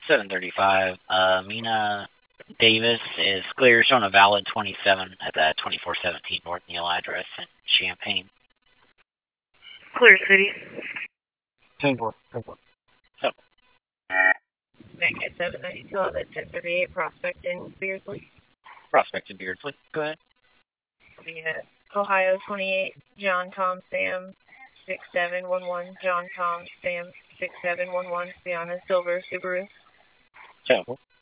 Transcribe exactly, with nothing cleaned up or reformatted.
seven thirty-five. Uh, Mina Davis is clear, showing a valid twenty-seven at the twenty-four seventeen North Neal address in Champaign. Clear City. ten four. ten four. So. Back at seven ninety-two on the ten thirty-eight Prospect in Beardsley. Prospect in Beardsley. Go ahead. We have Ohio twenty-eight, John Tom Sam six seven one one, John Tom Sam six seven one one, Sienna Silver Subaru. ten four.